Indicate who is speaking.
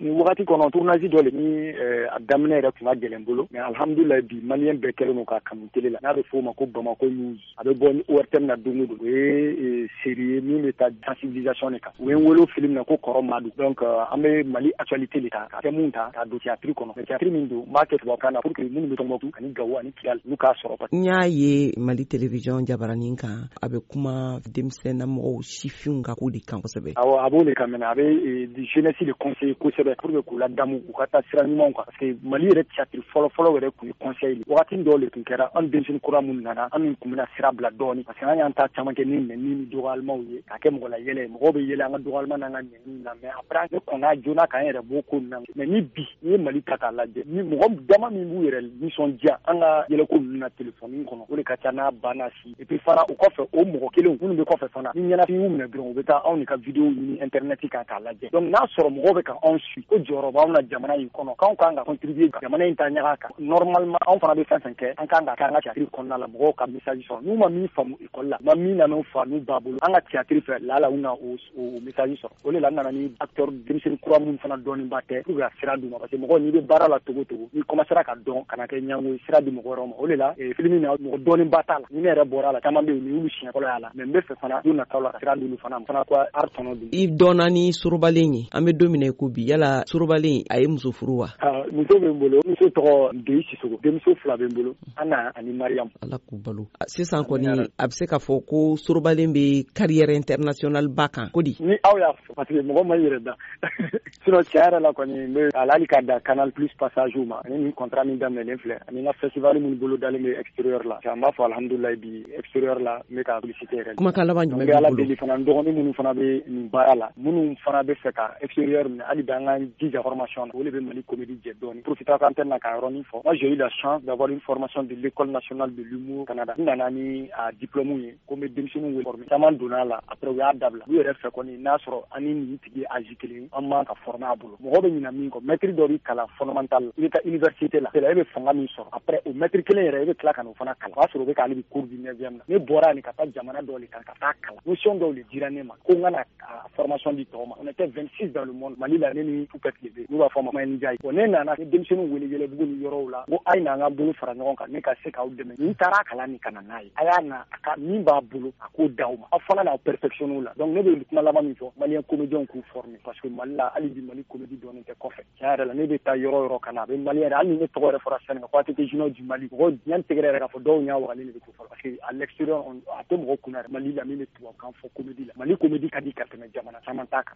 Speaker 1: ni wagati kɔnɔ tournage dɔ le ni a daminɛ yɛrɛ tun ka gɛlɛn bolo mais alhamdulillah bi malien bɛɛ kɛlen don ka kanu télé la n'a bɛ f'o ma ko Bamako News a bɛ bɔ ni ORTM na don o don o ye série ye min bɛ taa sensibilisation de kan u ye n wele film na ko Kɔrɔ Madu donc an bɛ Mali actualité de ta ka thème ta ka don théâtre kɔnɔ théâtre min don n b'a kɛ tubabukan na pour que minnu bɛ Tɔnbukutu ani Gawo ani Kidali n'u k'a sɔrɔ.
Speaker 2: N y'a ye Mali télévision jabaranin kan a bɛ kuma denmisɛnnin mɔgɔw sifinw ka ko de kan kosɛbɛ.
Speaker 1: Awɔ a b'o de kan mɛnɛ a bɛ jeunesse de conseiller kosɛbɛ pour que k'u ladamu u ka taa sira ɲumanw kan parce que Mali yɛrɛ théâtre fɔlɔ yɛrɛ tun ye conseil de wagati dɔw de tun kɛra an denmisɛnnin kura minnu nana an kun bɛna sira bila dɔɔnin parce que an y'an ta caman kɛ ni nɛni ni dɔgɔyalimaw ye k'a kɛ mɔgɔ la yɛlɛ mɔgɔw bɛ yɛlɛ an ka dɔgɔyalima n'an ka nɛni na mais après ne kɔnna joona k'an yɛrɛ bɔ ko na mais ni bi ni ye Mali ta k'a lajɛ ni mɔgɔ dama min b'u yɛrɛ nisɔndiya an ka yɛlɛko ninnu na téléphone kɔnɔ o de ka ca n'a banna si et puis fana o kɔfɛ o mɔgɔ kelen minnu bɛ kɔfɛ fana ni ɲɛnafin y'u minɛ dɔrɔn u bɛ taa anw de ka vidéo ɲini internet kan k'a lajɛ donc n'a sɔrɔ mɔgɔw bɛ ka anw suit ko jɔyɔrɔ b'anw na jamana in kɔnɔ k'anw kan ka contribuer jamana in ta ɲaga kan normalement anw fana bɛ fɛn fɛn kɛ an kan ka kɛ an ka théâtre kɔnɔna la mɔgɔw ka message sɔrɔ n'u ma min faamu école la ma min na n'u fa n'u ba bolo an ka théâtre fɛ lala u na o message sɔrɔ o de la n nana ni acteur denmisɛnnin kura minnu fana dɔɔninba tɛ pour que ka sira d'u ma parce que mɔgɔ n'i bɛ baara la togo togo n'i commencera ka dɔn kana kɛ ɲango sira di mɔgɔ wɛrɛw ma o de la film na mɔgɔ dɔɔninba t'a la ni ne yɛrɛ bɔra la caman bɛ yen ni y'olu siɲɛ fɔlɔ y'a la mais n bɛ fɛ fana don nataw la ka sira d'olu fana ko art tɔnɔ don. I
Speaker 2: dɔnna ni Sorobalen ye an bɛ don min na ko bi yala Sorobalen a ye muso furu wa.
Speaker 1: Muso bɛ n bolo muso tɔgɔ Ndeyi Sisogo denmuso 2 bɛ n bolo Ana ani Mariam.
Speaker 2: Ala k'u balo sisan kɔni a bɛ se ka fɔ ko Sorobalen bɛ carrière internationale ba kan ko di.
Speaker 1: Ni aw y'a fɔ parce que mɔgɔ ma yɛrɛ da sinon tiɲɛ yɛrɛ la kɔni n bɛ hali ka da Canal Plus passage ma ani nin contrat min daminɛlen filɛ ani n ka festival minnu bolo dalen bɛ extérieur la an b'a fɔ alhamdulilayi bi extérieur la n bɛ ka publicité yɛrɛ.
Speaker 2: Kumakan laban jumɛn b'i bolo.
Speaker 1: Ala deli fana n dɔgɔnin minnu fana bɛ nin baara la minnu fana bɛ fɛ ka extérieur minɛ hali bi an ka jija formation na o de bɛ Mali comédie jɛ dɔɔnin profiter ka antenne na ka yɔrɔnin fɔ moi j'ai eu la chance d'avoir une formation de l'école nationale de l'humour Canada n nana ni a diplôme ye ko n bɛ denmisɛnninw wele former caman donna a la après u y'a dabila u yɛrɛ fɛ kɔni n'a sɔrɔ ani nin tigi âge kelen an man ka former a bolo mɔgɔ bɛ ɲina min kɔ maître dɔ b'i kalan fondamental la i bɛ taa université la e bɛ fanga min sɔrɔ après o maître kelen yɛrɛ i bɛ tila ka n'o fana kalan o b'a sɔrɔ o bɛ k'ale bi cours du 9e na ne bɔra nin ka taa jamana dɔw de kan ka taa kalan notion dɔw de dira ne ma ko n kana formation di tɔw ma on était 26 dans le monde Mali la ne ni Poupette le bɛ n'u b'a fɔ ma Ndiaye bon ne nana ni denmisɛnninw wele Yɛlɛbugu ni yɔrɔw la ko a ye n'an ka bolo fara ɲɔgɔn kan ne ka se k'aw dɛmɛ ni taara kalan nin ka na n'a ye a y'a na a ka min b'a bolo a k'o d'aw ma aw fana n'aw perfectionner o la donc ne bɛ kuma laban min fɔ malien comédiens k'u former parce que Mali la hali bi Mali comédie dɔɔnin tɛ kɔfɛ tiɲɛ yɛrɛ la ne bɛ taa yɔrɔ yɔrɔ ka na a bɛ malien yɛrɛ hali ni ne tɔgɔ yɛrɛ fɔra Sénégal ko ATT Junior du Mali mɔgɔ ɲani tɛgɛrɛ yɛrɛ k'a fɔ dɔw ɲɛ wagalen de bɛ ko fɔlɔ parce que à l'extérieur a tɛ mɔgɔ kunna Mali la min bɛ tubabukan fɔ comédie la Mali comédie ka di ka tɛmɛ jamana caman ta kan